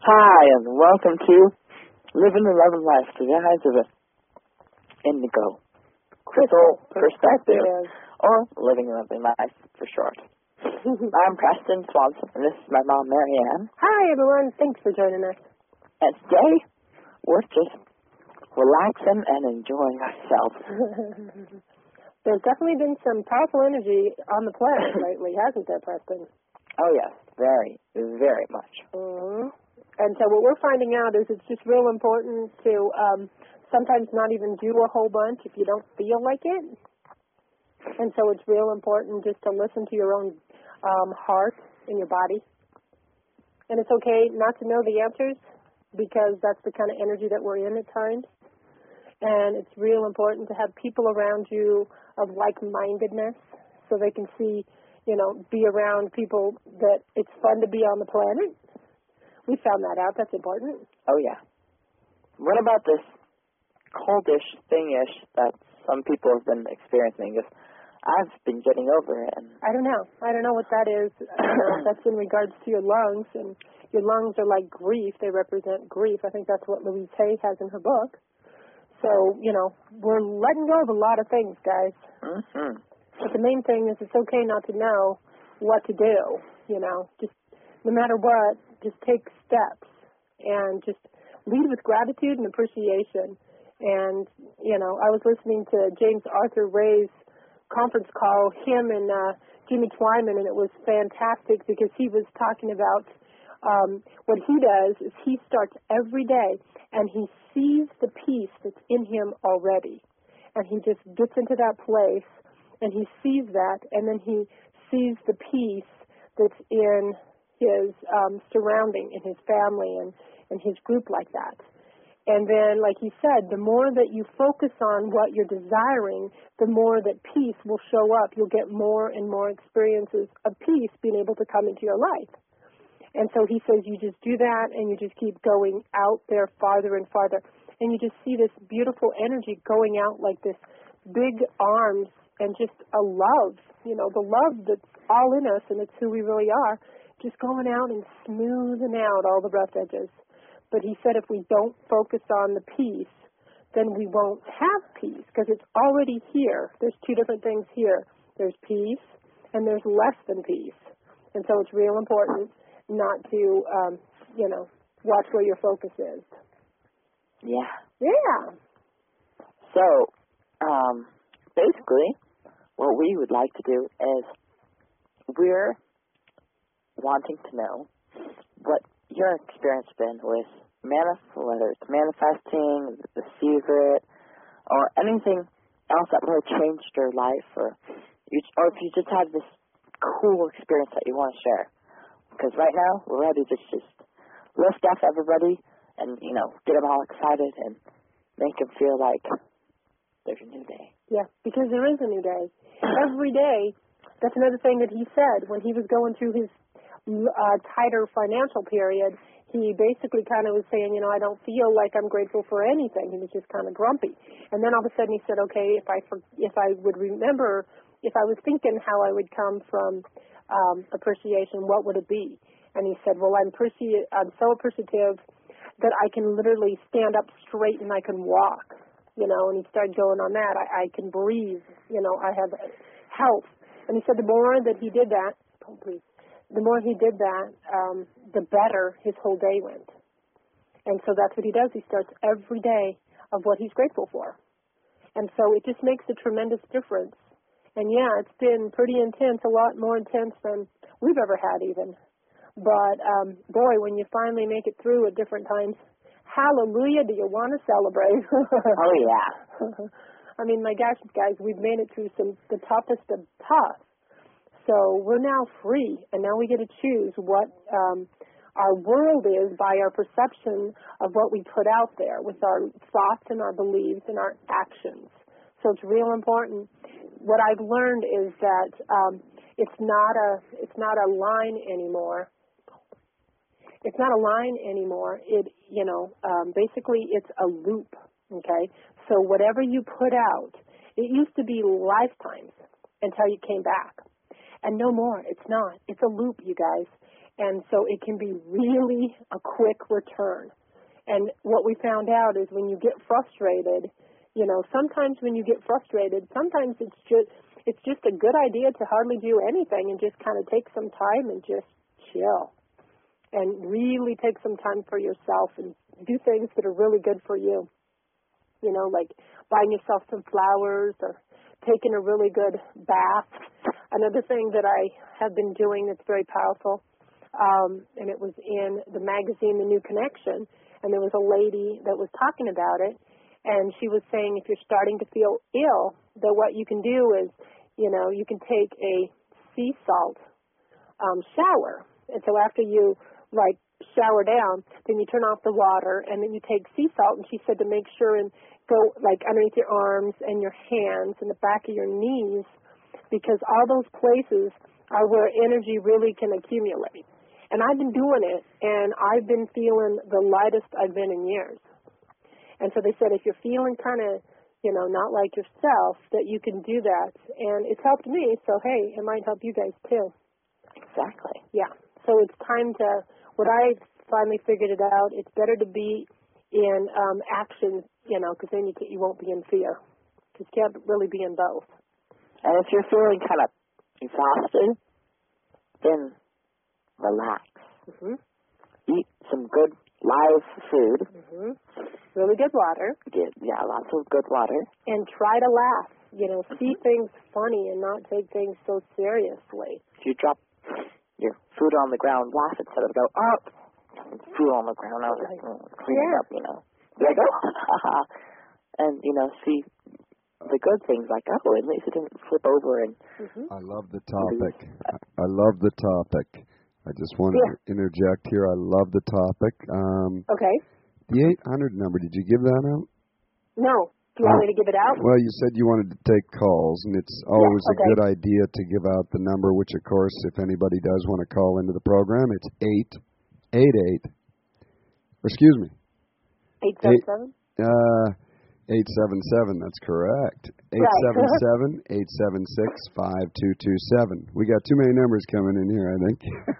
Hi, and welcome to Living the Love of Life through the eyes of an indigo crystal perspective, or Living a Lovely Life for short. I'm Preston Swanson, and this is my mom, Marianne. Hi, everyone. Thanks for joining us. And today, we're just relaxing and enjoying ourselves. There's definitely been some powerful energy on the planet lately, hasn't there, Preston? Oh, yes, very, very much. Mm-hmm. And so what we're finding out is it's just real important to sometimes not even do a whole bunch if you don't feel like it. And so it's real important just to listen to your own heart and your body. And it's okay not to know the answers because that's the kind of energy that we're in at times. And it's real important to have people around you of like-mindedness so they can see, be around people that it's fun to be on the planet. We found that out. That's important. Oh, yeah. What about this coldish thingish that some people have been experiencing? Because I've been getting over it. And I don't know. I don't know what that is. That's in regards to your lungs. And your lungs are like grief. They represent grief. I think that's what Louise Hay has in her book. So, we're letting go of a lot of things, guys. Mm-hmm. But the main thing is it's okay not to know what to do, Just no matter what, just take steps and just lead with gratitude and appreciation. And, I was listening to James Arthur Ray's conference call, him and Jimmy Twyman, and it was fantastic because he was talking about what he does is he starts every day and he sees the peace that's in him already. And he just gets into that place and he sees that, and then he sees the peace that's in his surrounding, in his family and his group like that. And then, like he said, the more that you focus on what you're desiring, the more that peace will show up. You'll get more and more experiences of peace being able to come into your life. And so he says you just do that and you just keep going out there farther and farther. And you just see this beautiful energy going out like this big arms and just a love, the love that's all in us and it's who we really are, just going out and smoothing out all the rough edges. But he said if we don't focus on the peace, then we won't have peace because it's already here. There's two different things here. There's peace and there's less than peace. And so it's real important not to, watch where your focus is. Yeah. Yeah. So, basically, what we would like to do is we're wanting to know what your experience has been with whether it's manifesting, the secret, or anything else that really changed your life, or if you just had this cool experience that you want to share. Because right now, we're ready to just lift up everybody and, get them all excited and make them feel like there's a new day. Yeah, because there is a new day. Every day, that's another thing that he said when he was going through his tighter financial period. He basically kind of was saying, I don't feel like I'm grateful for anything. He was just kind of grumpy. And then all of a sudden he said, okay, if I would remember, if I was thinking how I would come from appreciation, what would it be? And he said, well, I'm so appreciative that I can literally stand up straight and I can walk, and he started going on that. I can breathe, I have health. And he said the more that he did that, the more he did that, the better his whole day went. And so that's what he does. He starts every day of what he's grateful for. And so it just makes a tremendous difference. And yeah, it's been pretty intense, a lot more intense than we've ever had even. But, boy, when you finally make it through at different times, hallelujah, do you want to celebrate? Oh, yeah. I mean, my gosh, guys, we've made it through the toughest of tough. So we're now free, and now we get to choose what our world is by our perception of what we put out there with our thoughts and our beliefs and our actions. So it's real important. What I've learned is that it's not a line anymore. It's not a line anymore. Basically it's a loop. Okay, so whatever you put out, it used to be lifetimes until you came back, and no more. It's not. It's a loop, you guys. And so it can be really a quick return. And what we found out is when you get frustrated, sometimes when you get frustrated, sometimes it's just a good idea to hardly do anything and just kind of take some time and just chill and really take some time for yourself and do things that are really good for you. Like buying yourself some flowers or taking a really good bath. Another thing that I have been doing that's very powerful, and it was in the magazine, The New Connection, and there was a lady that was talking about it, and she was saying if you're starting to feel ill, that what you can do is, you can take a sea salt shower. And so after you, shower down, then you turn off the water, and then you take sea salt, and she said to make sure and go, underneath your arms and your hands and the back of your knees, because all those places are where energy really can accumulate. And I've been doing it, and I've been feeling the lightest I've been in years. And so they said if you're feeling kind of, not like yourself, that you can do that. And it's helped me, so, hey, it might help you guys too. Exactly. Yeah. So it's time to, what I finally figured it out, it's better to be in action, because then you won't be in fear. Because you can't really be in both. And if you're feeling kind of exhausted, then relax. Mm-hmm. Eat some good live food. Mm-hmm. Really good water. Lots of good water. And try to laugh. See things funny and not take things so seriously. If you drop your food on the ground, laugh instead of go, oh, food on the ground, clean it up, Like, oh, and, see the good things, like, oh, at least it didn't flip over. And I love the topic. I love the topic. I just wanted to interject here. I love the topic. Okay. The 800 number, did you give that out? No. Do you want me to give it out? Well, you said you wanted to take calls, and it's always a good idea to give out the number, which, of course, if anybody does want to call into the program, it's 888. Excuse me. 877? 877, that's correct. 877-876-5227. We got too many numbers coming in here, I think.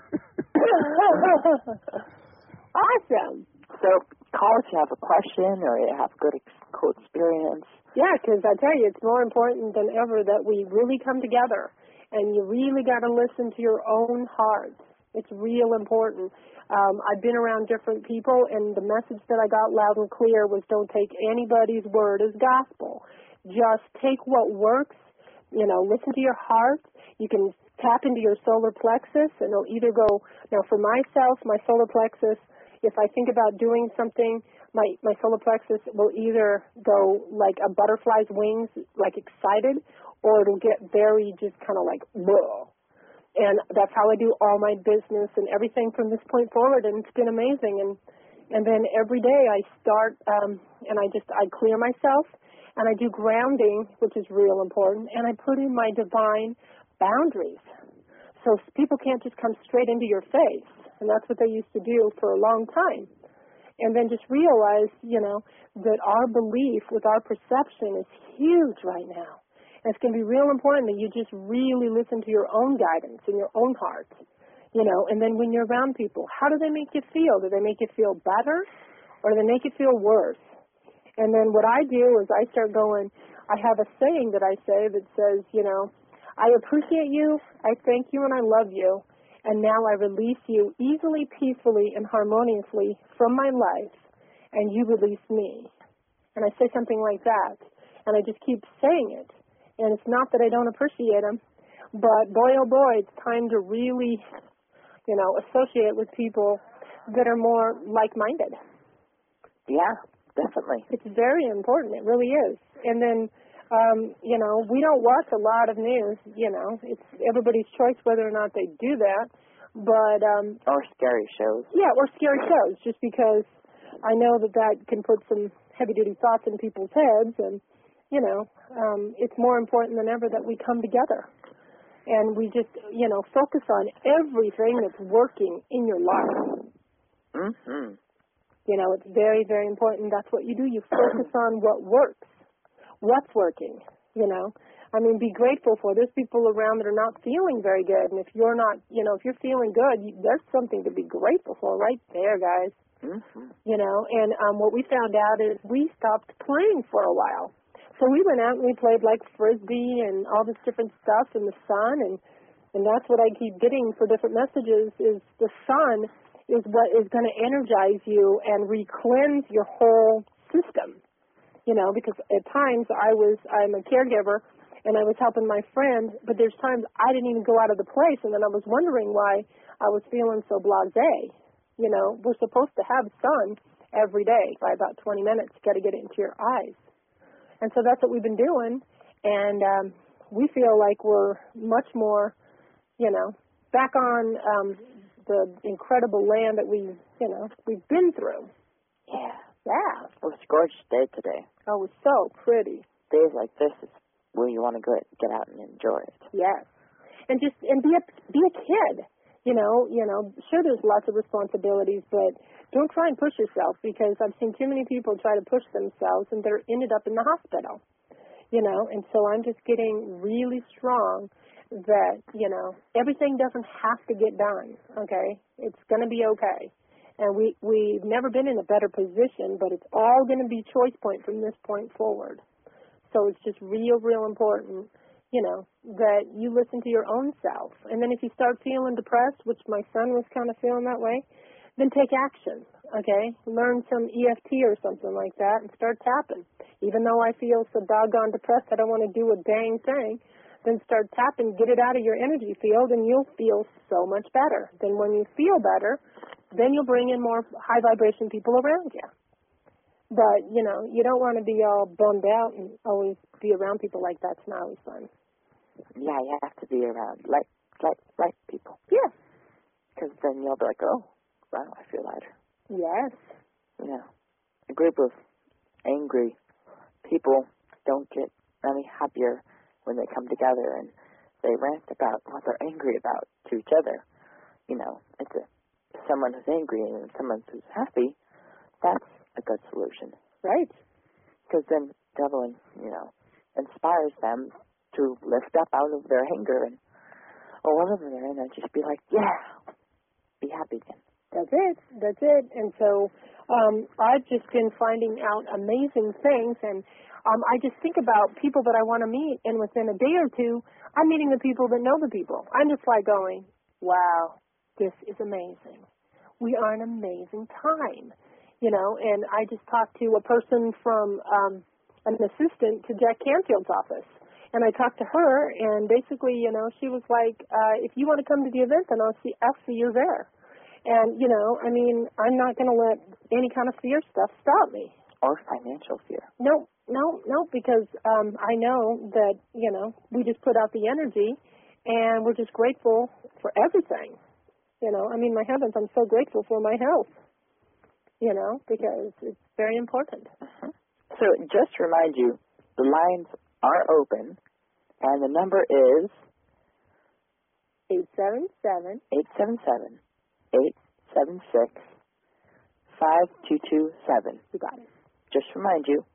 Awesome. So call if you have a question or you have a good experience. Yeah, because I tell you, it's more important than ever that we really come together, and you really got to listen to your own heart. It's real important. I've been around different people, and the message that I got loud and clear was don't take anybody's word as gospel. Just take what works, listen to your heart. You can tap into your solar plexus, and it'll either go, now for myself, my solar plexus, if I think about doing something, my solar plexus will either go like a butterfly's wings, like excited, or it'll get very just kind of like, whoa. And that's how I do all my business and everything from this point forward, and it's been amazing. And then every day I start, and I clear myself, and I do grounding, which is real important, and I put in my divine boundaries. So people can't just come straight into your face, and that's what they used to do for a long time. And then just realize, that our belief with our perception is huge right now. And it's going to be real important that you just really listen to your own guidance and your own heart, and then when you're around people, how do they make you feel? Do they make you feel better or do they make you feel worse? And then what I do is I start going, I have a saying that I say that says, I appreciate you, I thank you, and I love you, and now I release you easily, peacefully, and harmoniously from my life, and you release me. And I say something like that, and I just keep saying it. And it's not that I don't appreciate them, but boy, oh boy, it's time to really, associate with people that are more like-minded. Yeah, definitely. It's very important. It really is. And then, we don't watch a lot of news, It's everybody's choice whether or not they do that. But or scary shows. Yeah, or scary shows, just because I know that can put some heavy-duty thoughts in people's heads, and it's more important than ever that we come together and we just, focus on everything that's working in your life. Mm-hmm. It's very, very important. That's what you do. You focus on what works, what's working, I mean, be grateful for. There's people around that are not feeling very good, and if you're not, if you're feeling good, there's something to be grateful for right there, guys. Mm-hmm. And what we found out is we stopped playing for a while. So we went out and we played like Frisbee and all this different stuff in the sun, and that's what I keep getting for different messages is the sun is what is going to energize you and re-cleanse your whole system. Because at times I'm a caregiver and I was helping my friend, but there's times I didn't even go out of the place, and then I was wondering why I was feeling so blasé. We're supposed to have sun every day by about 20 minutes. You got to get it into your eyes. And so that's what we've been doing, and we feel like we're much more, back on the incredible land that we've been through. Yeah. Yeah. It was a gorgeous day today. Oh, it was so pretty. Days like this is where you want to get out and enjoy it. Yes. And be a kid. Sure, there's lots of responsibilities, but don't try and push yourself, because I've seen too many people try to push themselves and they're ended up in the hospital. And so I'm just getting really strong that, everything doesn't have to get done, okay? It's going to be okay. And we've never been in a better position, but it's all going to be choice point from this point forward. So it's just real important, that you listen to your own self. And then if you start feeling depressed, which my son was kind of feeling that way, then take action, okay? Learn some EFT or something like that and start tapping. Even though I feel so doggone depressed, I don't want to do a dang thing, then start tapping, get it out of your energy field, and you'll feel so much better. Then when you feel better, then you'll bring in more high vibration people around you. But, you don't want to be all bummed out and always be around people like that. It's not always fun. Yeah, you have to be around like people. Yeah. Because then you'll be like, oh, wow, I feel lighter. Yes. A group of angry people don't get any happier when they come together and they rant about what they're angry about to each other. It's someone who's angry and someone who's happy. That's a good solution. Right. Because then devil, inspires them to lift up out of their anger and whatever they're in and just be like, yeah, be happy again. That's it. And so I've just been finding out amazing things, and I just think about people that I want to meet, and within a day or two, I'm meeting the people that know the people. I'm just like going, wow, this is amazing. We are an amazing time, and I just talked to a person from an assistant to Jack Canfield's office, and I talked to her, and basically, she was like, if you want to come to the event, then I'll see you there. And, I'm not going to let any kind of fear stuff stop me. Or financial fear. No, because I know that, we just put out the energy, and we're just grateful for everything. My heavens, I'm so grateful for my health, because it's very important. Uh-huh. So just to remind you, the lines are open, and the number is 877. 876-5227. You got it. Just to remind you,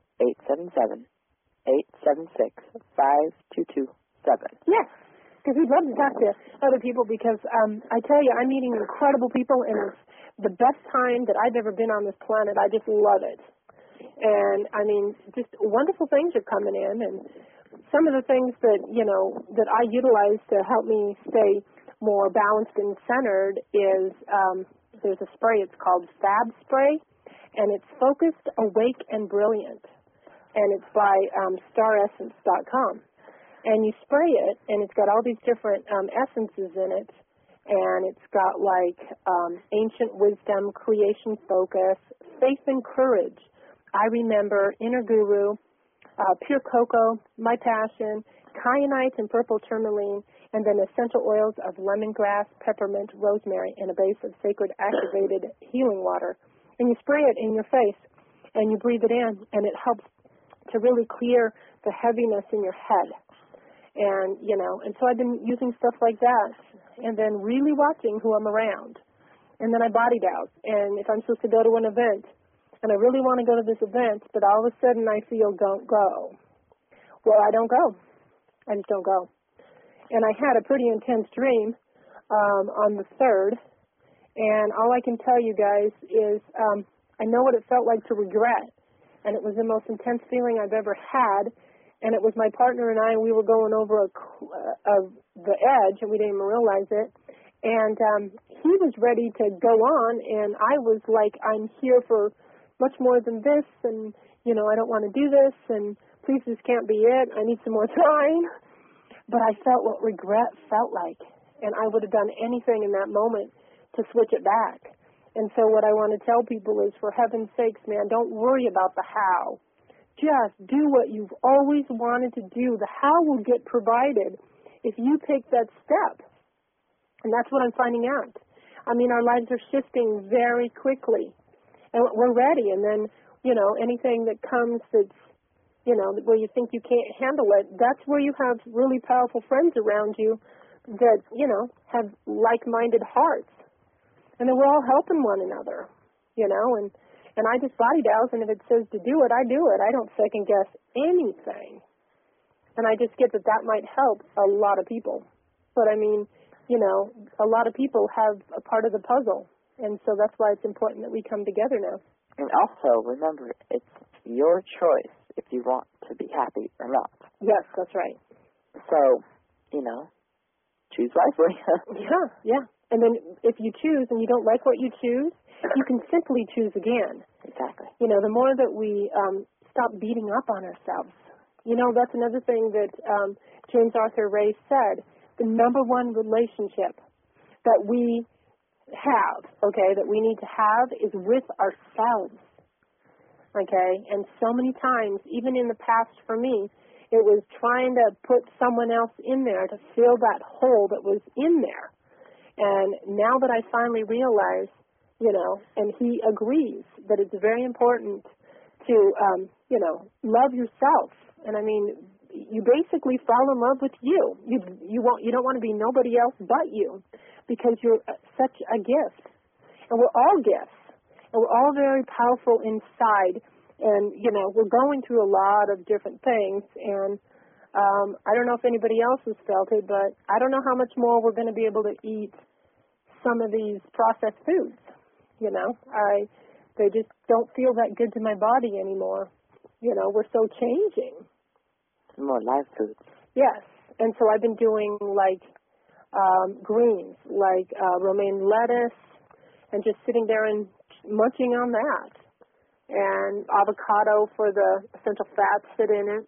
877-876-5227. Yes, because we'd love to talk to other people because I tell you, I'm meeting incredible people, and it's the best time that I've ever been on this planet. I just love it. And, just wonderful things are coming in, and some of the things that, that I utilize to help me stay more balanced and centered is there's a spray. It's called Fab Spray, and it's focused, awake, and brilliant. And it's by staressence.com. And you spray it, and it's got all these different essences in it. And it's got ancient wisdom, creation focus, faith and courage. I remember, inner guru, pure cocoa, my passion, kyanite and purple tourmaline, and then essential oils of lemongrass, peppermint, rosemary, and a base of sacred activated healing water. And you spray it in your face, and you breathe it in, and it helps to really clear the heaviness in your head. And, and so I've been using stuff like that, and then really watching who I'm around. And then I bodied out, and if I'm supposed to go to an event, and I really want to go to this event, but all of a sudden I feel don't go. Well, I don't go. I just don't go. And I had a pretty intense dream on the 3rd, and all I can tell you guys is I know what it felt like to regret, and it was the most intense feeling I've ever had, and it was my partner and I, we were going over the edge, and we didn't even realize it, and he was ready to go on, and I was like, I'm here for much more than this, and, you know, I don't want to do this, and please, this can't be it. I need some more time. But I felt what regret felt like, and I would have done anything in that moment to switch it back. And so what I want to tell people is, for heaven's sakes, man, don't worry about the how. Just do what you've always wanted to do. The how will get provided if you take that step. And that's what I'm finding out. I mean, our lives are shifting very quickly, and we're ready. And then, you know, anything that comes that's, you know, where you think you can't handle it, that's where you have really powerful friends around you that, you know, have like-minded hearts. And then we're all helping one another, you know, and I just body douse, and if it says to do it, I do it. I don't second-guess anything. And I just get that might help a lot of people. But, I mean, you know, a lot of people have a part of the puzzle, and so that's why it's important that we come together now. And also, remember, it's your choice if you want to be happy or not. Yes, that's right. So, you know, choose wisely. Yeah. And then if you choose and you don't like what you choose, you can simply choose again. Exactly. You know, the more that we stop beating up on ourselves. You know, that's another thing that James Arthur Ray said. The number one relationship that we have, okay, that we need to have is with ourselves. Okay, and so many times, even in the past for me, it was trying to put someone else in there to fill that hole that was in there. And now that I finally realize, you know, and he agrees that it's very important to, you know, love yourself. And I mean, you basically fall in love with you. You don't want to be nobody else but you, because you're such a gift. And we're all gifts. And we're all very powerful inside, and, you know, we're going through a lot of different things, and I don't know if anybody else has felt it, but I don't know how much more we're going to be able to eat some of these processed foods, you know. They just don't feel that good to my body anymore. You know, we're so changing. More live foods. Yes, and so I've been doing, like, greens, like romaine lettuce, and just sitting there and munching on that, and avocado for the essential fats that in it,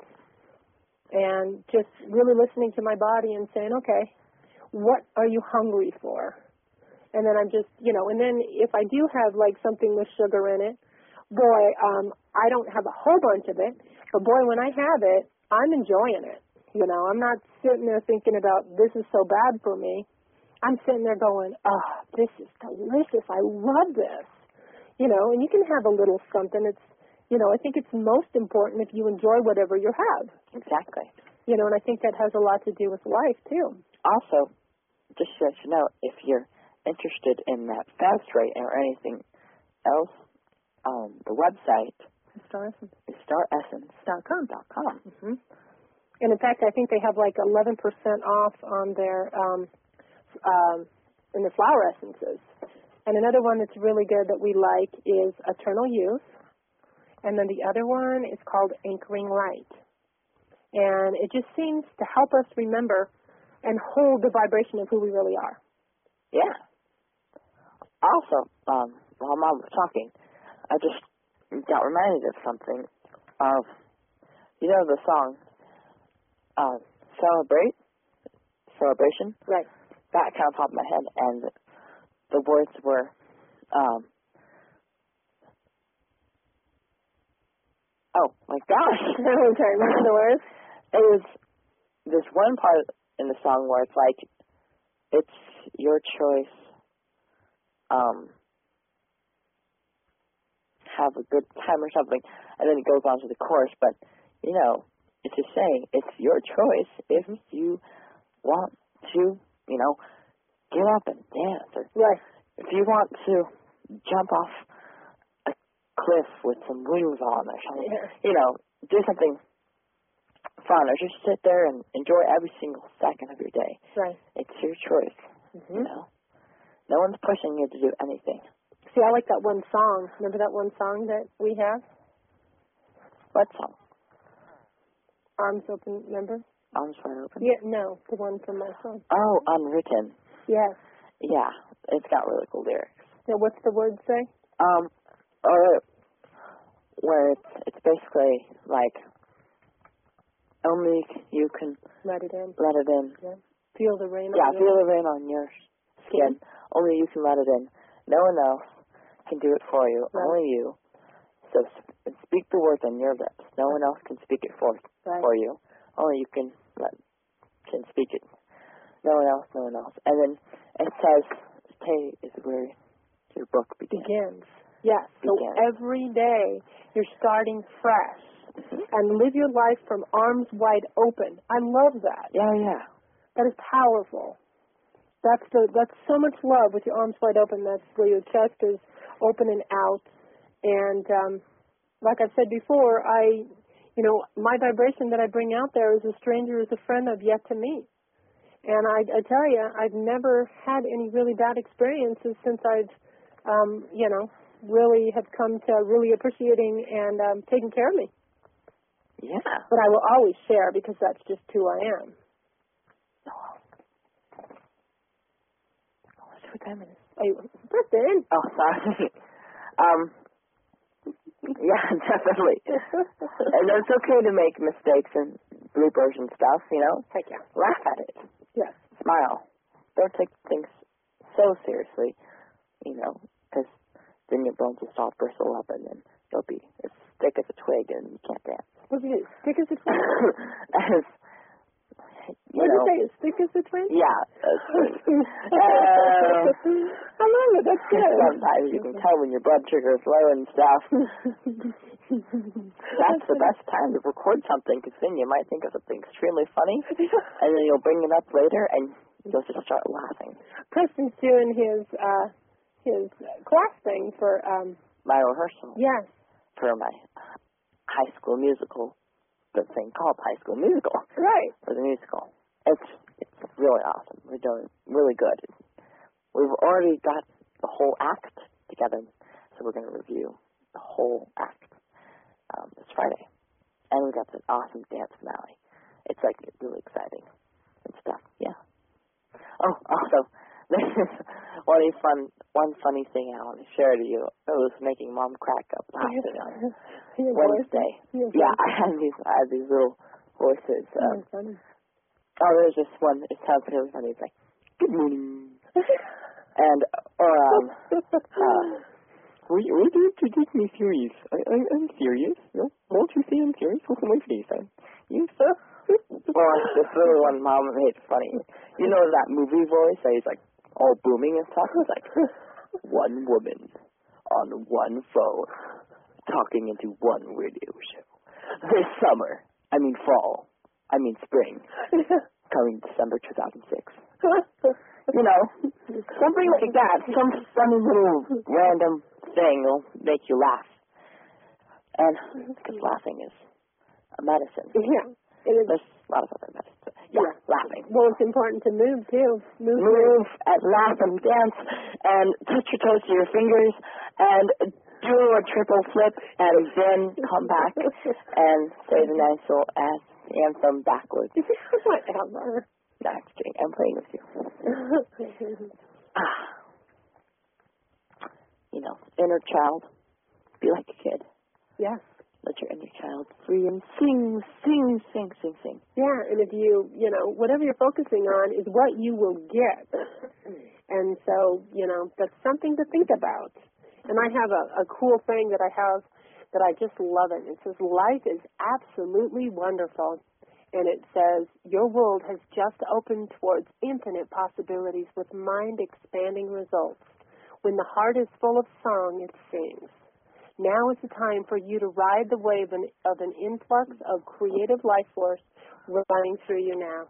and just really listening to my body and saying, okay, what are you hungry for? And then I'm just, you know, and then if I do have like something with sugar in it, boy, I don't have a whole bunch of it, but boy, when I have it, I'm enjoying it. You know, I'm not sitting there thinking about this is so bad for me. I'm sitting there going, oh, this is delicious. I love this. You know, and you can have a little something. It's, you know, I think it's most important if you enjoy whatever you have. Exactly. You know, and I think that has a lot to do with life, too. Also, just to let you know, if you're interested in that fast rate or anything else, the website is staressence.com. Mm-hmm. And, in fact, I think they have like 11% off on their in the flower essences. And another one that's really good that we like is Eternal Youth. And then the other one is called Anchoring Light. And it just seems to help us remember and hold the vibration of who we really are. Yeah. Also, while Mom was talking, I just got reminded of something of, you know, the song, Celebration? Right. That kind of popped in my head, and the words were, oh my gosh. Okay, remember the words? It was this one part in the song where it's like, it's your choice, have a good time or something, and then it goes on to the chorus, but, you know, it's just saying, it's your choice if you want to, you know, get up and dance, or right. If you want to jump off a cliff with some wings on or something, you know, do something fun, or just sit there and enjoy every single second of your day. Right. It's your choice, Mm-hmm. you know. No one's pushing you to do anything. See, I like that one song. Remember that one song that we have? What song? Arms Open, remember? Arms Wide Open? Yeah, no, the one from my song. Oh, Unwritten. Yes. Yeah, it's got really cool lyrics. Now, what's the word say? Where it's basically like, only you can Let it in. let it in. Yeah. Feel the rain. Yeah, on feel the rain on your skin. Only you can let it in. No one else can do it for you. Right. Only you. So speak the words on your lips. No one else can speak it for you. Only you can speak it. No one else. No one else. And then it says, "Today is where your book begins." Yes. So every day you're starting fresh. And live your life from arms wide open. I love that. Yeah. That is powerful. That's so much love with your arms wide open. That's where your chest is open and out. And like I've said before, my vibration that I bring out there is a stranger is a friend I've yet to meet. And I tell you, I've never had any really bad experiences since I've, really have come to really appreciating and taking care of me. Yeah. But I will always share because that's just who I am. What time is it? Hey, Kristen. Oh, sorry. Yeah, definitely. And it's okay to make mistakes and bloopers and stuff, you know? Heck yeah. Laugh at it. Yes. Smile. Don't take things so seriously, you know, because then your bones will start bristle up and then you'll be as thick as a twig and you can't dance. What did you stick as a twin? What did you say? As thick as a twin? Yeah. I love it. That's good. Sometimes you can tell when your blood sugar is low and stuff. That's the best time to record something because then you might think of something extremely funny and then you'll bring it up later and you'll just start laughing. Preston's doing his class thing for my rehearsal. Yes. For my High School Musical, the thing called High School Musical. Right. For the musical. It's really awesome. We're doing really good. We've already got the whole act together, so we're going to review the whole act this Friday. And we got this awesome dance finale. It's like really exciting and stuff. Yeah. Oh, also, there's one funny thing I want to share to you. It was making Mom crack up laughing on Wednesday. Yeah, I had these little voices. There's this one. It sounds really funny. It's like, "Good morning," and were you introduce me serious? I'm serious. No, won't you say I'm serious? What's my face? You sir? Or this little one Mom made funny. You know that movie voice that he's like all booming and stuff? It's like one woman on one phone talking into one radio show. This summer, spring, coming December 2006. You know, something like that. Some funny little random thing will make you laugh. And because laughing is a medicine. Yeah. It is. There's a lot of other medicine. Yeah, laughing. Well, it's important to move, too. Move and laugh and dance and touch your toes to your fingers and do a triple flip and then come back and say the nice little anthem backwards. Whatever. No, I'm just kidding. I'm playing with you. You know, inner child. Be like a kid. Yes. Let your inner child free and sing. Yeah, and if whatever you're focusing on is what you will get. And so, that's something to think about. And I have a cool thing that I have that I just love it. It says, life is absolutely wonderful. And it says, your world has just opened towards infinite possibilities with mind-expanding results. When the heart is full of song, it sings. Now is the time for you to ride the wave of an influx of creative life force running through you now.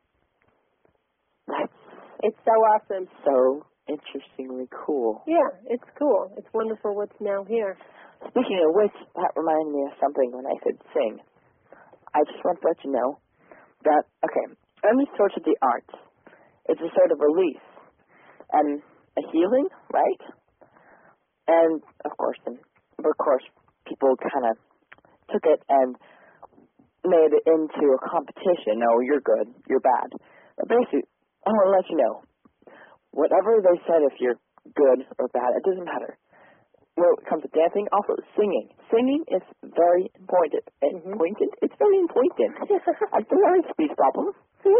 It's so awesome. So interestingly cool. Yeah, it's cool. It's wonderful what's now here. Speaking of which, that reminded me of something when I said sing. I just want to let you know that, okay, any sort of the arts, it's a sort of release and a healing, right? And, of course, people kind of took it and made it into a competition. Oh, you're good, you're bad. But basically, I want to let you know, whatever they said, if you're good or bad, it doesn't matter. When it comes to dancing, also singing. Singing is very important. It's very important. I'm very speech problem.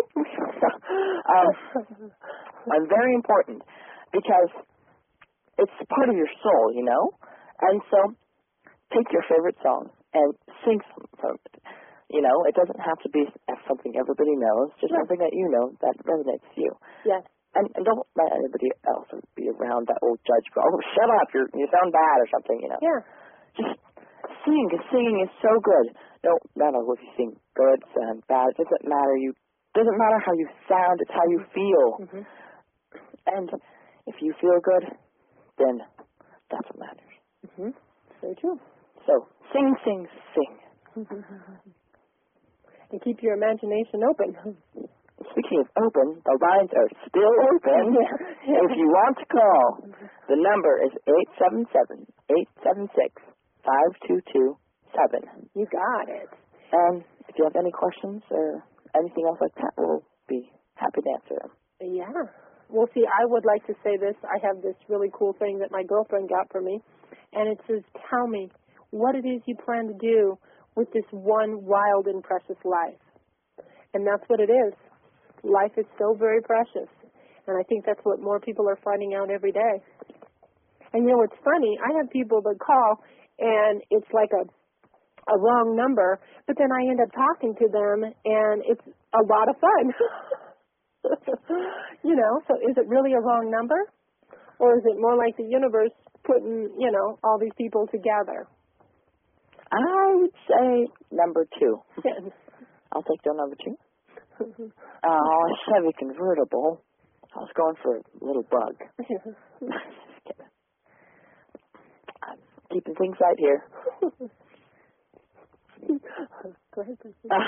I'm very important because it's part of your soul, you know? And so take your favorite song and sing from it. You know, it doesn't have to be something everybody knows, just something that you know that resonates to you. Yes. And don't let anybody else be around that old judge. Oh, shut up! You sound bad or something. You know. Yeah. Just sing. Because singing is so good. No matter if you sing good, sound bad. It doesn't matter. Doesn't matter how you sound. It's how you feel. Mm-hmm. And if you feel good, then that's what matters. Mm-hmm. Very true. So sing, sing, sing. And keep your imagination open. Speaking of open, the lines are still open. If you want to call, the number is 877-876-5227. You got it. And if you have any questions or anything else like that, we'll be happy to answer them. Yeah. Well, see, I would like to say this. I have this really cool thing that my girlfriend got for me, and it says, tell me what it is you plan to do with this one wild and precious life. And that's what it is. Life is so very precious, and I think that's what more people are finding out every day. And you know what's funny? I have people that call, and it's like a wrong number, but then I end up talking to them, and it's a lot of fun. You know, so is it really a wrong number, or is it more like the universe putting, you know, all these people together? I would say number 2. I'll take the number 2. Chevy convertible. I was going for a little bug. I'm keeping things right here. Go ahead.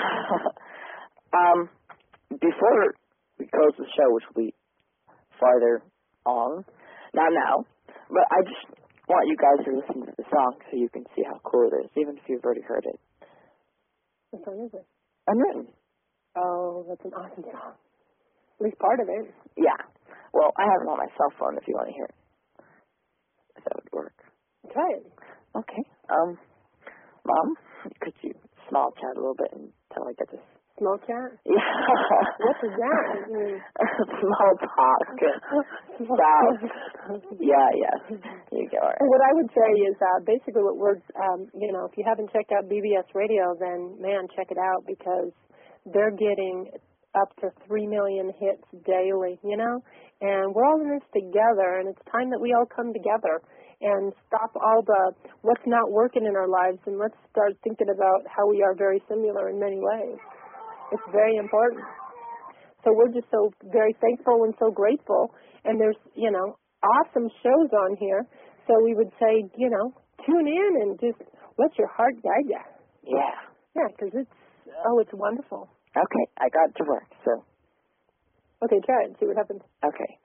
Before we close the show, which will be farther on, now, but I just want you guys to listen to the song so you can see how cool it is, even if you've already heard it. What song is it? Unwritten. Oh, that's an awesome song. At least part of it. Yeah. Well, I have it on my cell phone if you want to hear it. If that would work. Try it. Okay. Mom, could you small chat a little bit until I get this? Small chat? Yeah. What is that? Small talk. Stop. Yeah. You go. Right. What I would say is basically what we're, if you haven't checked out BBS Radio, then, man, check it out because they're getting up to 3 million hits daily, you know? And we're all in this together, and it's time that we all come together and stop all the what's not working in our lives, and let's start thinking about how we are very similar in many ways. It's very important. So we're just so very thankful and so grateful, and there's, awesome shows on here. So we would say, tune in and just let your heart guide you. Yeah. Yeah, because it's wonderful. Okay, I got it to work, so. Okay, try it and see what happens. Okay.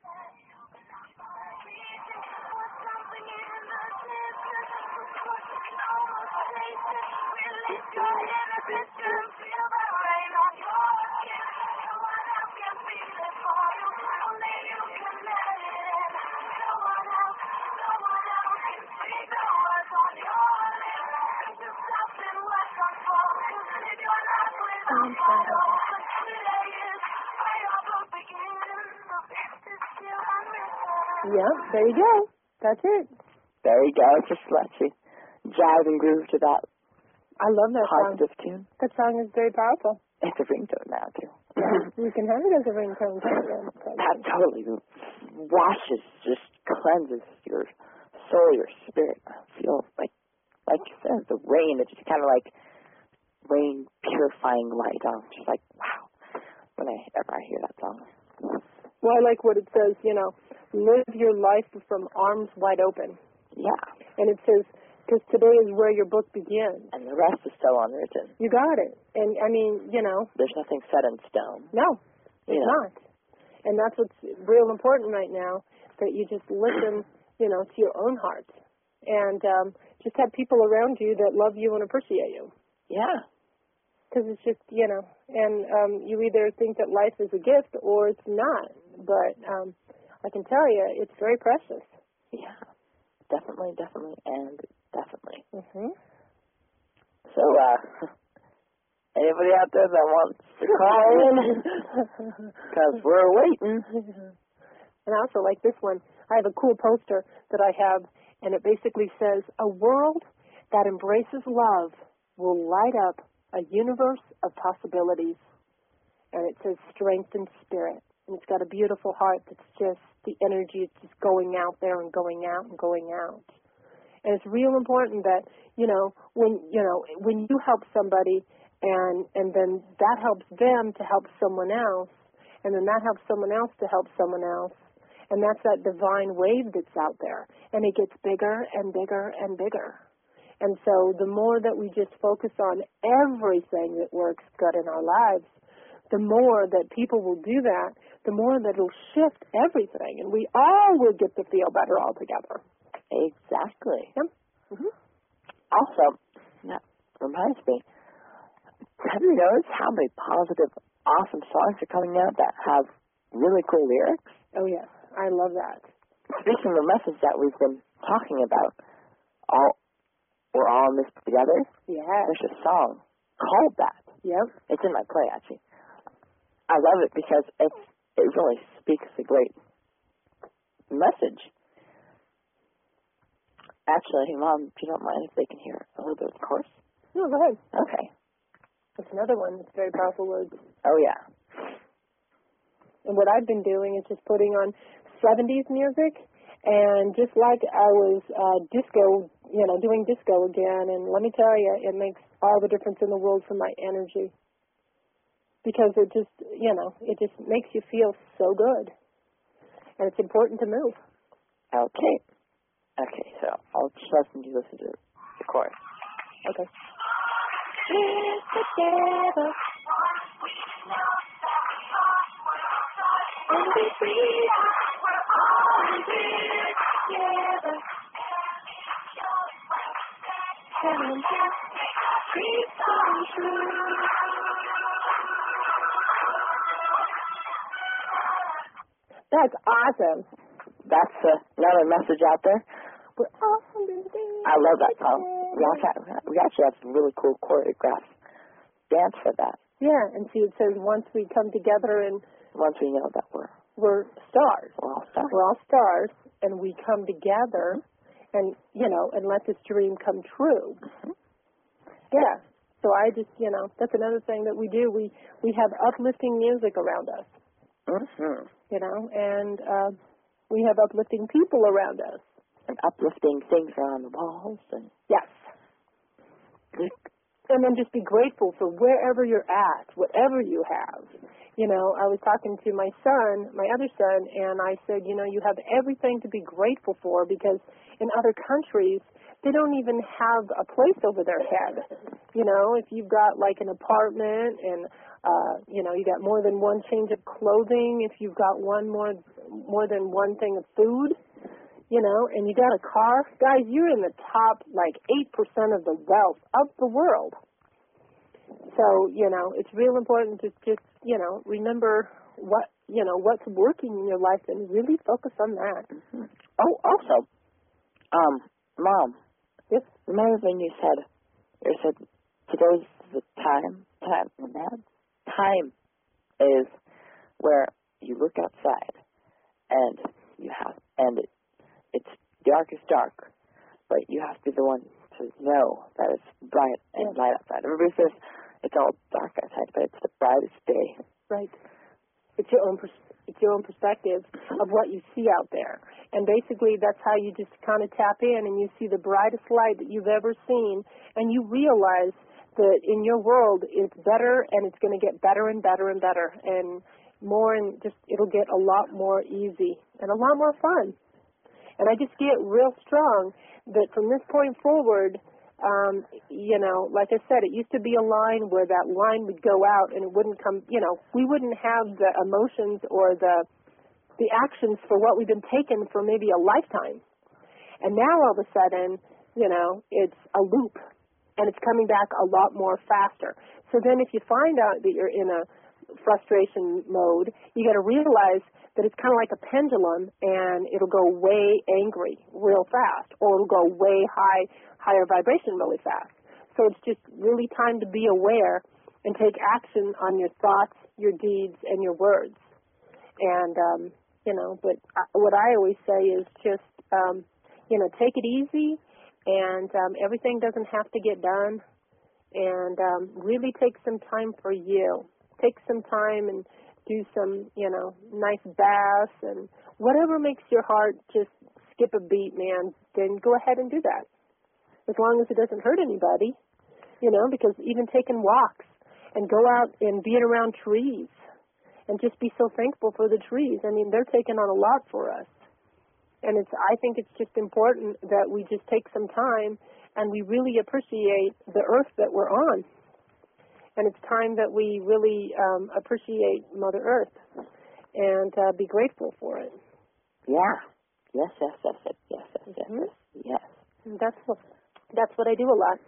Yeah, there you go. That's it. There you go. Just let you jive and groove to that. I love that positive song. Tune. That song is very powerful. It's a ringtone now, too. Yeah, you can have it as a ringtone. That totally washes, just cleanses your soul, your spirit. I feel like you said, the rain, it's just kind of like rain purifying light. I'm just like, wow, whenever I hear that song. Well, I like what it says, live your life from arms wide open. Yeah. And it says, Because today is where your book begins. And the rest is still unwritten. You got it. And, I mean, There's nothing set in stone. No, it's not. And that's what's real important right now, that you just listen, to your own heart. And just have people around you that love you and appreciate you. Yeah. Because it's just, and you either think that life is a gift or it's not. But I can tell you, it's very precious. Yeah. Definitely, and definitely. Mm-hmm. So, anybody out there that wants to call in? Because we're waiting. And I also like this one. I have a cool poster that I have, and it basically says, "A world that embraces love will light up a universe of possibilities." And it says strength and spirit. And it's got a beautiful heart that's just the energy. It's just going out there and going out and going out. And it's real important that, when you help somebody and then that helps them to help someone else, and then that helps someone else to help someone else. And that's that divine wave that's out there. And it gets bigger and bigger and bigger. And so the more that we just focus on everything that works good in our lives, the more that people will do that, the more that it'll shift everything, and we all will get to feel better all together. Exactly. Yep. Mm-hmm. Also, that reminds me, have you noticed how many positive, awesome songs are coming out that have really cool lyrics? Oh, yes. I love that. Speaking of the message that we've been talking about, we're all in this together. Yeah. There's a song called that. Yep. It's in my play, actually. I love it because it really speaks a great message. Actually, Mom, if you don't mind if they can hear a little bit of the chorus? No, go ahead. Okay. That's another one that's very powerful words. Oh, yeah. And what I've been doing is just putting on 70s music, and just like I was doing disco again, and let me tell you, it makes all the difference in the world for my energy. Because it just makes you feel so good. And it's important to move. Okay, so I'll just listen to the chorus. Okay. Together, and we free, we're all in this together. Heaven just dreams come true. That's awesome. That's another message out there. We're all in this. I love that song. We actually have some really cool choreographed dance for that. Yeah, and see, it says once we come together and once we know that we're stars. We're all stars. We're all stars, and we come together and let this dream come true. Mm-hmm. Yeah. So I just, that's another thing that we do. We have uplifting music around us. Mm-hmm. And we have uplifting people around us. And uplifting things around the walls. And yes. And then just be grateful for wherever you're at, whatever you have. I was talking to my other son, and I said, you have everything to be grateful for, because in other countries, they don't even have a place over their head. If you've got like an apartment and, you got more than one change of clothing, if you've got more than one thing of food, and you got a car, guys, you're in the top, 8% of the wealth of the world. So, it's real important to just, remember what's working in your life and really focus on that. Mm-hmm. Oh, also, Mom. Yes? Remember when you said today's the time is where you look outside and it's dark, but you have to be the one to know that it's bright and light outside. Everybody says it's all dark outside, but it's the brightest day. Right. It's your own perspective of what you see out there. And basically that's how you just kind of tap in and you see the brightest light that you've ever seen, and you realize that in your world it's better, and it's going to get better and better and better, and more, and just it'll get a lot more easy and a lot more fun. And I just get real strong that from this point forward, like I said, it used to be a line where that line would go out and it wouldn't come, we wouldn't have the emotions or the actions for what we've been taking for maybe a lifetime. And now all of a sudden, it's a loop and it's coming back a lot more faster. So then if you find out that you're in a frustration mode, you got to realize that it's kind of like a pendulum, and it'll go way angry real fast, or it'll go way higher vibration really fast. So it's just really time to be aware and take action on your thoughts, your deeds, and your words. And, but what I always say is just, take it easy, and everything doesn't have to get done, and really take some time for you. Take some time and do some, nice baths and whatever makes your heart just skip a beat, man, then go ahead and do that. As long as it doesn't hurt anybody, because even taking walks and go out and being around trees and just be so thankful for the trees. I mean, they're taking on a lot for us. And I think it's just important that we just take some time and we really appreciate the earth that we're on. And it's time that we really appreciate Mother Earth and be grateful for it. Yeah. Yes. Mm-hmm. Yes. And that's what I do a lot.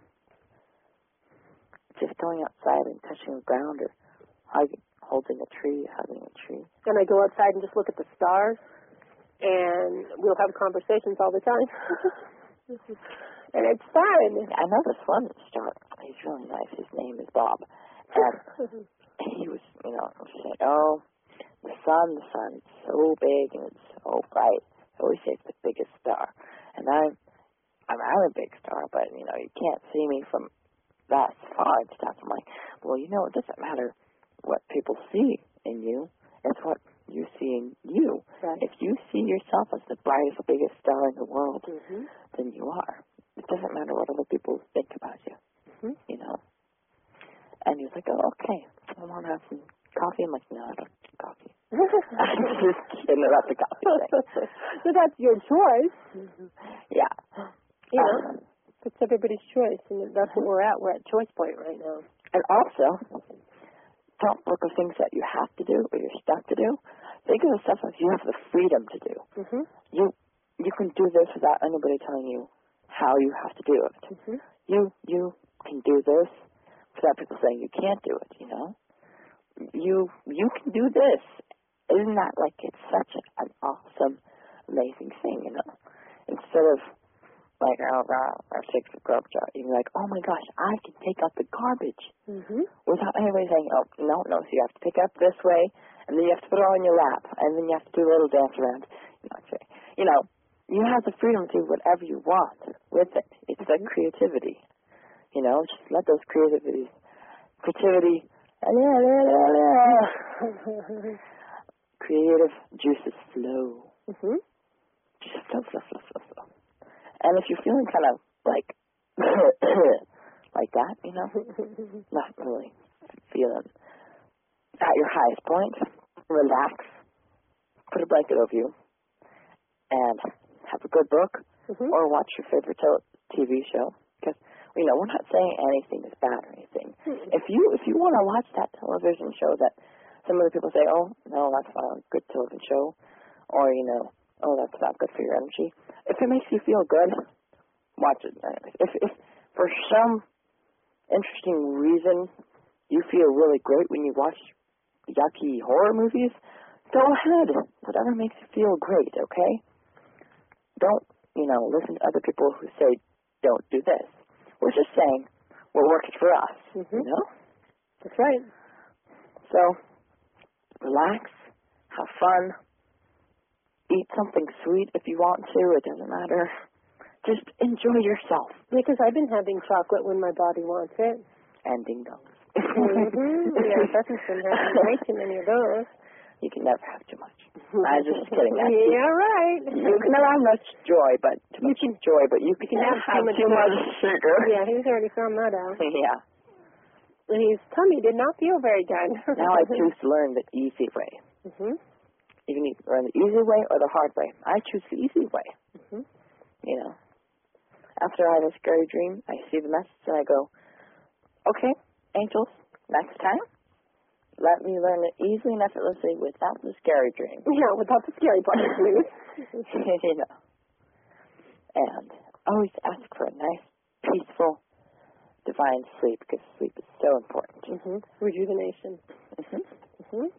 Just going outside and touching the ground or holding a tree, hugging a tree. And I go outside and just look at the stars, and we'll have conversations all the time. And it's fun. I know this one star. He's really nice. His name is Bob. And he was, saying, oh, the sun's so big and it's so bright. I always say it's the biggest star. And I'm a big star, but, you can't see me from that far and stuff. I'm like, well, it doesn't matter what people see in you. It's what you see in you. Right. If you see yourself as the brightest, biggest star in the world, mm-hmm. then you are. It doesn't matter what other people think about you, mm-hmm. And he was like, oh, okay, I want to have some coffee. I'm like, no, I don't drink coffee. I'm just kidding about the coffee thing. So that's your choice. Mm-hmm. Yeah. It's everybody's choice, and that's what we're at. We're at choice point right now. And also, don't look at things that you have to do or you're stuck to do. Think of the stuff that you have the freedom to do. Mm-hmm. You can do this without anybody telling you how you have to do it. Mm-hmm. You can do this without people saying you can't do it, You can do this. Isn't that it's such an awesome, amazing thing, Instead of our 6 garbage out, you're like, oh my gosh, I can take out the garbage mm-hmm. without anybody saying, oh, no, so you have to pick up this way, and then you have to put it all in your lap, and then you have to do a little dance around. You have the freedom to do whatever you want with it. It's like creativity. Just let those creativity, creative juices flow. Mm-hmm. Just flow. And if you're feeling kind of like that, not really feeling at your highest point, relax, put a blanket over you, and have a good book, mm-hmm. or watch your favorite TV show. Because we're not saying anything is bad or anything. Mm-hmm. If you want to watch that television show that some of the people say, oh no, that's not a good television show, or oh, that's not good for your energy. If it makes you feel good, watch it. If for some interesting reason you feel really great when you watch yucky horror movies, go ahead. Whatever makes you feel great, okay? Don't, listen to other people who say, don't do this. We're just saying what works for us, mm-hmm. That's right. So, relax, have fun, eat something sweet if you want to. It doesn't matter. Just enjoy yourself. Because I've been having chocolate when my body wants it. And ding-dongs. Mm-hmm. Yeah, that's been having way too many of those. You can never have too much. I'm just kidding. Yeah, right. You can never have much joy, but you can have too much sugar. Yeah, he's already found that out. Yeah. And his tummy did not feel very good. Now I choose to learn the easy way. Mm-hmm. You can either learn the easy way or the hard way. I choose the easy way. Mm-hmm. after I have a scary dream, I see the message and I go, okay, angels, next time, let me learn it easily and effortlessly without the scary dream. Yeah, without the scary part, please. You know. And always ask for a nice, peaceful, divine sleep, because sleep is so important. Mm-hmm. Rejuvenation. Mm-hmm. Mm-hmm.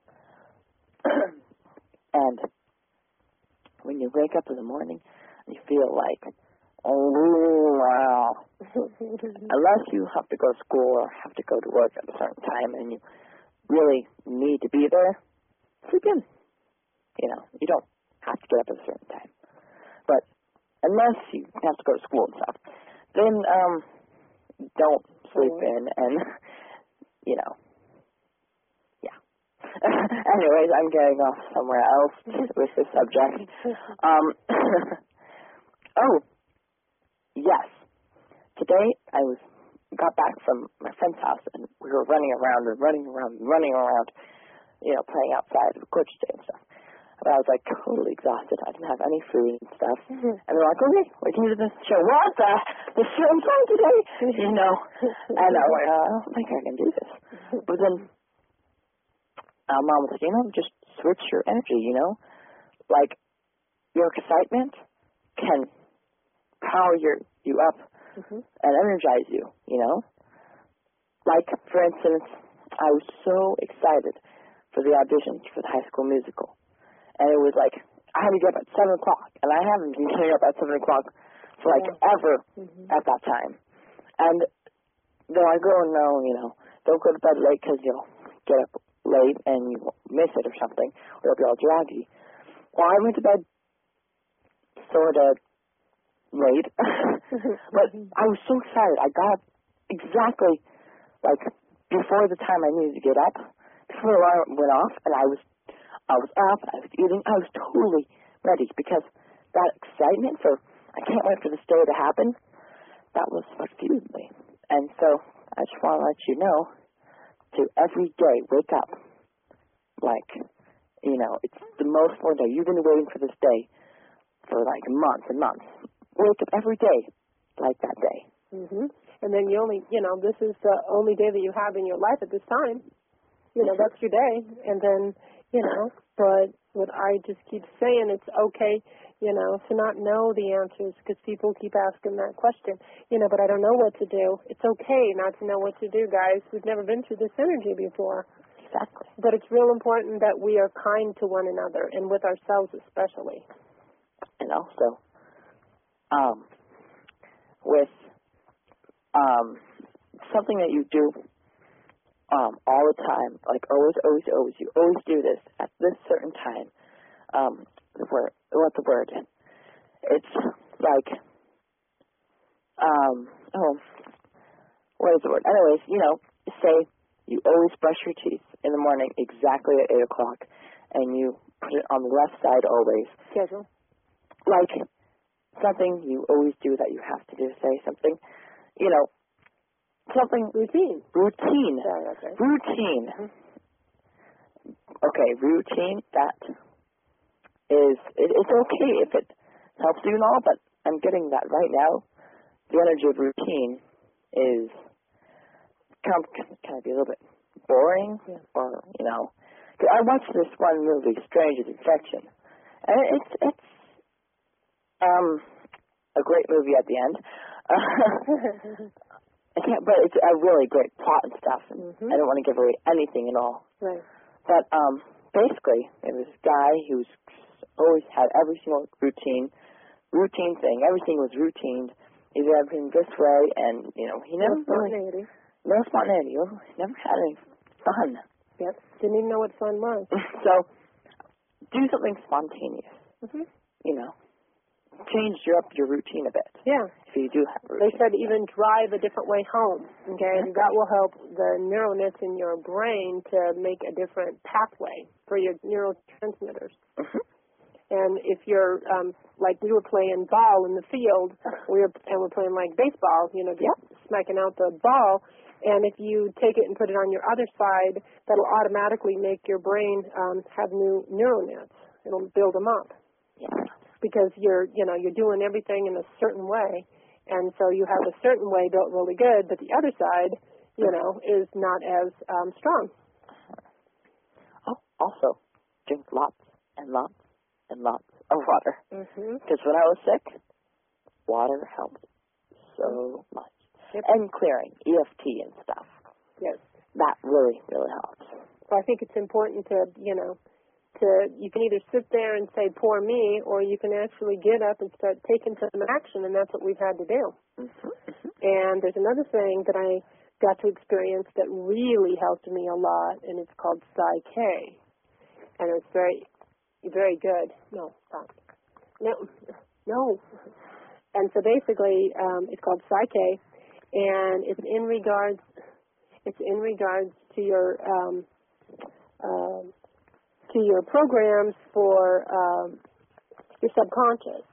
And when you wake up in the morning, you feel like, oh, wow. Unless you have to go to school or have to go to work at a certain time and you really need to be there, sleep in. You know, you don't have to get up at a certain time. But unless you have to go to school and stuff, then don't sleep in and, you know, yeah. Anyways, I'm getting off somewhere else with this subject. Oh, yes. Today I got back from my friend's house and we were running around, you know, playing outside of the coach day and stuff. But I was like totally exhausted. I didn't have any food and stuff. Mm-hmm. And they're like, okay, we can do this show. What the show's on today? You know. And I'm like, I don't think I can do this. But then Mom was like, you know, just switch your energy, you know. Like your excitement can power you up and energize you, you know. Like, for instance, I was so excited for the auditions for the High School Musical. And it was like, I had to get up at 7 o'clock. And I haven't been getting up at 7 o'clock for, like, ever at that time. And they're like, oh, no, you know, don't go to bed late because you'll get up late and you miss it or something. Or you'll be all draggy. Well, I went to bed sort of late. But I was so excited. I got up exactly, like, before the time I needed to get up, before the alarm went off, and I was up, I was eating, I was totally ready because that excitement for, I can't wait for this day to happen, that was what fueled me. And so I just want to let you know to every day wake up like, you know, it's the most important day. You've been waiting for this day for like months and months. Wake up every day like that day. Mm-hmm. And then you only, you know, this is the only day that you have in your life at this time. You know, that's your day. And then, you know, but what I just keep saying, it's okay, you know, to not know the answers because people keep asking that question, you know, but I don't know what to do. It's okay not to know what to do, guys. We've never been through this energy before. Exactly. But it's real important that we are kind to one another and with ourselves especially. And also, with something that you do all the time, like always, you always do this at this certain time. What's the word? It's like, what is the word? Anyways, you know, say you always brush your teeth in the morning exactly at 8 o'clock, and you put it on the left side always. Schedule. Like something you always do that you have to do, say something, you know, something. Routine. Yeah, okay. Routine. Okay, routine, that is, it's okay if it helps you and all, but I'm getting that right now. The energy of routine is kind of be a little bit boring, or, you know. I watched this one movie, Strange Infection, and it's a great movie at the end. But it's a really great plot and stuff. And I don't want to give away anything at all. Right. But basically, there was this guy who's always had every single routine thing. Everything was routine. He did everything this way, and you know he never no spontaneity. He never had any fun. Yep. Didn't even know what fun was. So do something spontaneous. You know. Change up your routine a bit. Yeah. If you do have a routine. They said even drive a different way home, okay? And that will help the neural nets in your brain to make a different pathway for your neurotransmitters. And if you're, like we were playing ball in the field, we're playing like baseball, you know, smacking out the ball, and if you take it and put it on your other side, that'll automatically make your brain have new neural nets. It'll build them up. Yeah. Because you're doing everything in a certain way, And so you have a certain way built really good, but the other side, is not as strong. Oh, also, drink lots and lots and lots of water. Because when I was sick, water helped so much. Yep. And clearing, EFT and stuff. Yes. That really, really helps. So I think it's important to, you can either sit there and say, poor me, or you can actually get up and start taking some action, and that's what we've had to do. And there's another thing that I got to experience that really helped me a lot, and it's called Psy-K. And it's very, very good. No, stop. No. And so basically, it's called Psy-K, and it's in regards to your programs for your subconscious,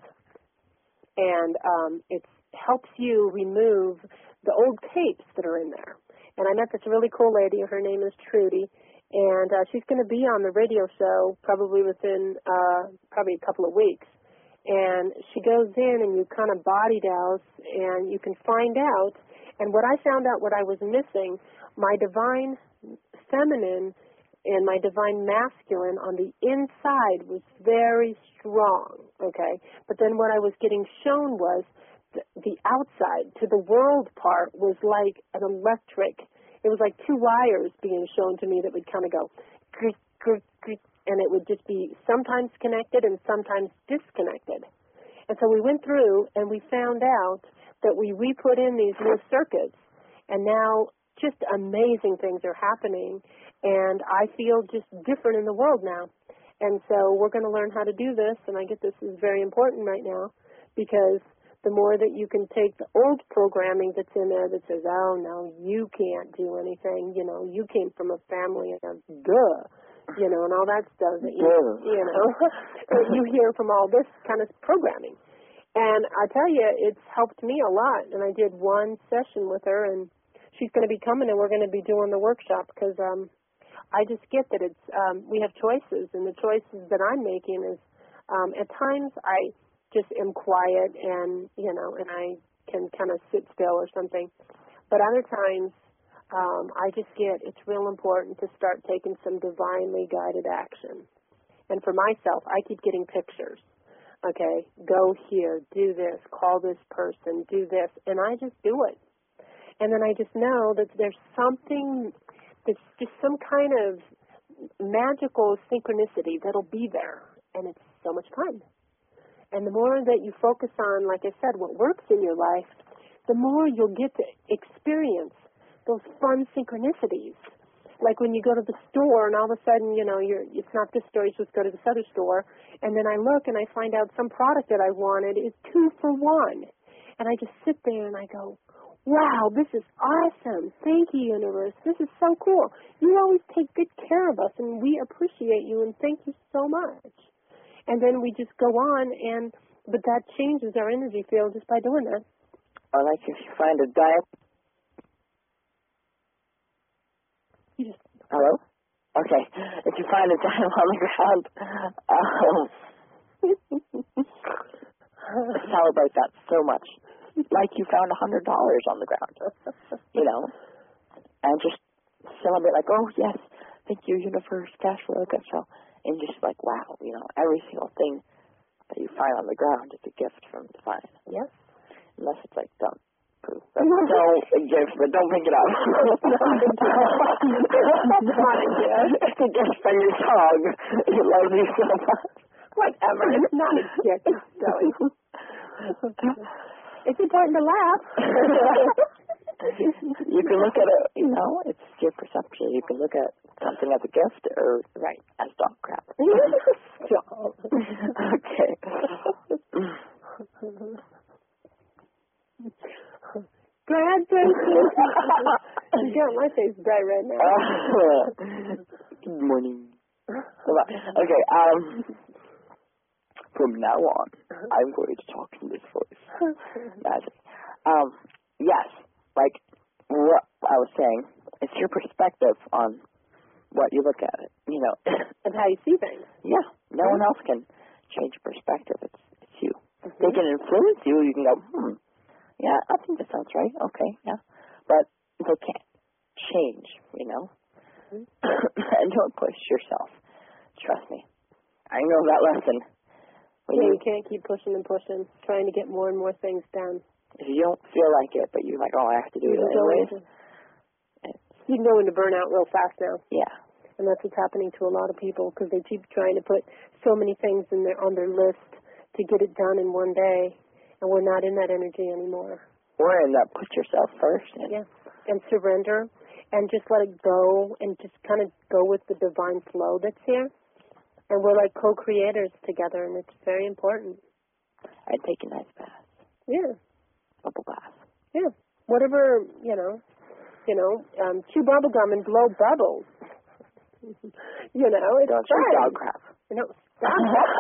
and it helps you remove the old tapes that are in there. And I met this really cool lady. Her name is Trudy, and she's going to be on the radio show probably within a couple of weeks. And she goes in and you kind of body douse, and you can find out. And what I found out, what I was missing, my divine feminine and my divine masculine on the inside was very strong, okay? But then what I was getting shown was the outside to the world part was like an electric. It was like two wires being shown to me that would kind of go, and it would just be sometimes connected and sometimes disconnected. And so we went through and we found out that we re-put in these new circuits, and now just amazing things are happening, and I feel just different in the world now. And so we're going to learn how to do this, and I get this is very important right now, because the more that you can take the old programming that's in there that says, oh, no, you can't do anything, you came from a family of duh, and all that stuff that you hear from all this kind of programming. And I tell you, it's helped me a lot. And I did one session with her, and she's going to be coming, and we're going to be doing the workshop, because I just get that it's we have choices, and the choices that I'm making is at times I just am quiet and and I can kind of sit still or something, but other times I just get it's real important to start taking some divinely guided action. And for myself, I keep getting pictures. Okay, go here, do this, call this person, do this, and I just do it. And then I just know that there's something, there's just some kind of magical synchronicity that'll be there, and it's so much fun. And the more that you focus on, like I said, what works in your life, the more you'll get to experience those fun synchronicities. Like when you go to the store and all of a sudden, it's not this store, you just go to this other store, and then I look and I find out some product that I wanted is 2 for 1. And I just sit there and I go, wow, this is awesome. Thank you, universe. This is so cool. You always take good care of us, and we appreciate you, and thank you so much. And then we just go on, but that changes our energy field just by doing that. Or like if you find a diamond. Hello? Okay. If you find a diamond on the ground, celebrate that so much. Like you found $100 on the ground, and just celebrate like, oh yes, thank you, universe, cash flow, cash flow, and just like, wow, every single thing that you find on the ground is a gift from divine. Yes. Unless it's like dumb proof. Don't a gift, but don't pick it up. Not a gift. It's a gift from your dog. He loves you so much. Whatever. It's not a gift. It's silly. It's important to laugh. You can look at it, it's your perception. You can look at something as a gift or as dog crap. Stop. Okay. Brad, thank you. You got my face bright right now. Good morning. Okay, from now on, I'm going to talk in this voice. Magic. Yes, like what I was saying, it's your perspective on what you look at it, And how you see things. Yeah, no one else can change perspective. It's you. They can influence you. You can go, Yeah, I think that sounds right. Okay, yeah. But they can't change, Mm-hmm. And don't push yourself. Trust me. I know that lesson. You can't keep pushing and pushing, trying to get more and more things done. If you don't feel like it, but you're like, oh, I have to do it anyways. You can go into burnout real fast now. Yeah. And that's what's happening to a lot of people because they keep trying to put so many things on their list to get it done in one day, and we're not in that energy anymore. Or in that put yourself first. And surrender and just let it go and just kind of go with the divine flow that's here. And we're like co-creators together, and it's very important. I'd take a nice bath. Yeah. Bubble bath. Yeah. Whatever, chew bubble gum and blow bubbles. It's don't chew dog crap. Stop.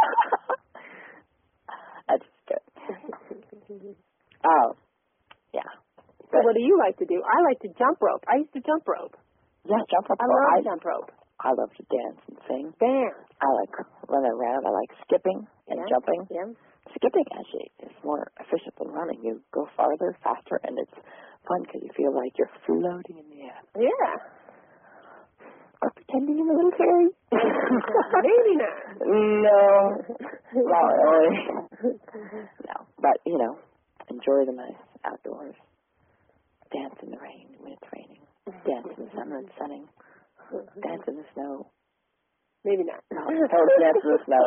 That's good. Oh, yeah. So what do you like to do? I like to jump rope. I used to jump rope. Yeah, jump rope. I love jump rope. I love to dance and sing. Dance. I like running around. I like skipping and jumping. Yeah. Skipping, actually, is more efficient than running. You go farther, faster, and it's fun because you feel like you're floating in the air. Yeah. Or pretending you're a little fairy. Maybe not. No. Not really. No. But, enjoy the nice outdoors. Dance in the rain when it's raining. Dance in the sun when it's sunning. Dance in the snow. Maybe not. No, don't dance in the snow.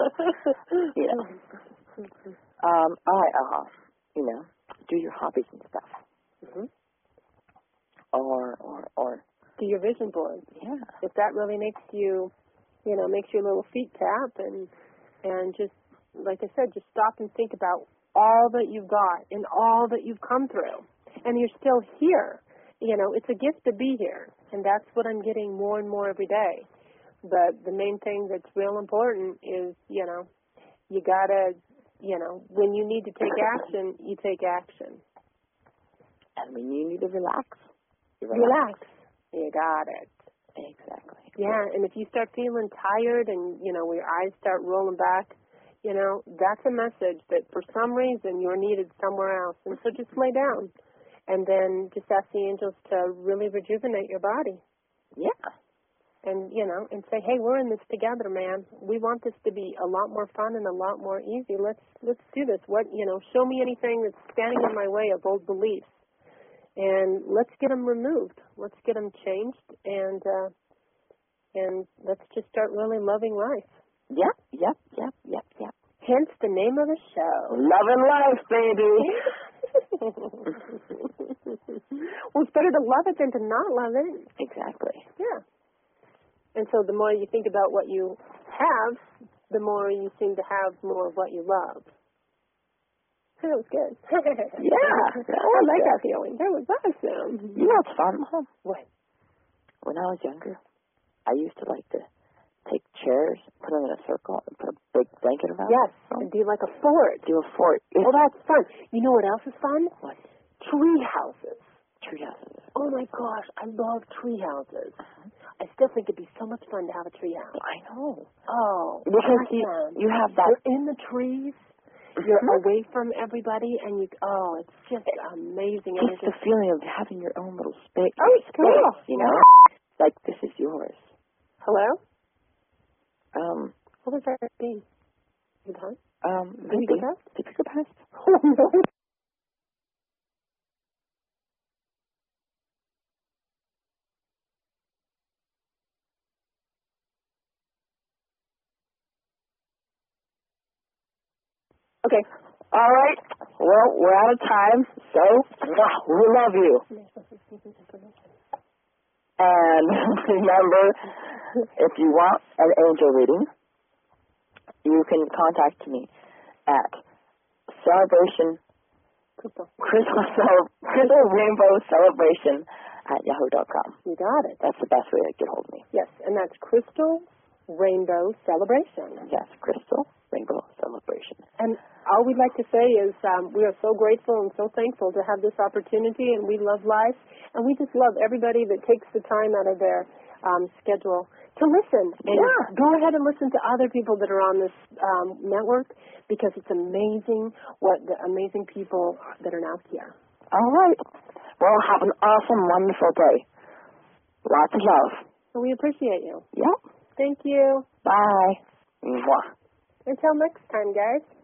Do your hobbies and stuff. Mm-hmm. Or do your vision board. Yeah. If that really makes you, makes your little feet tap and just, like I said, just stop and think about all that you've got and all that you've come through. And you're still here. It's a gift to be here. And that's what I'm getting more and more every day. But the main thing that's real important is, you got to, when you need to take action, you take action. And when you need to relax, you relax. You got it. Exactly. Yeah, and if you start feeling tired and, where your eyes start rolling back, that's a message that for some reason you're needed somewhere else. And so just lay down and then just ask the angels to really rejuvenate your body. Yeah. And, and say, hey, we're in this together, man. We want this to be a lot more fun and a lot more easy. Let's do this. Show me anything that's standing in my way of old beliefs. And let's get them removed. Let's get them changed, and let's just start really loving life. Yep. Hence the name of the show. Loving life, baby. Well, it's better to love it than to not love it. Exactly. Yeah. And so the more you think about what you have, the more you seem to have more of what you love. That was good. Yeah. I like that feeling. That was awesome. You know what's fun, Mom? What? When I was younger, I used to like to take chairs, put them in a circle, and put a big blanket around Yes, them. and do like a fort. Do a fort. Oh, that's fun. You know what else is fun? What? Tree houses. Tree houses. Oh, my gosh. I love tree houses. I still think it'd be so much fun to have a tree house. I know. Oh, because you have that. You're in the trees. You're away from everybody, and it's just amazing. It's the feeling of having your own little space. Oh, it's cool. Like this is yours. Hello? What was that thing? Is it done? Did you go past? Did you go past? Oh, no. Okay. All right. Well, we're out of time, so we love you. And remember, if you want an angel reading, you can contact me at Crystal Rainbow Celebration at yahoo.com. You got it. That's the best way to get hold of me. Yes, and that's Crystal Rainbow Celebration. Yes, Crystal Rainbow Celebration. And all we'd like to say is we are so grateful and so thankful to have this opportunity, and we love life, and we just love everybody that takes the time out of their schedule to listen. And go ahead and listen to other people that are on this network, because it's amazing what the amazing people that are now here. All right. Well, have an awesome, wonderful day. Lots of love. We appreciate you. Yep. Thank you. Bye. Mwah. Until next time, guys.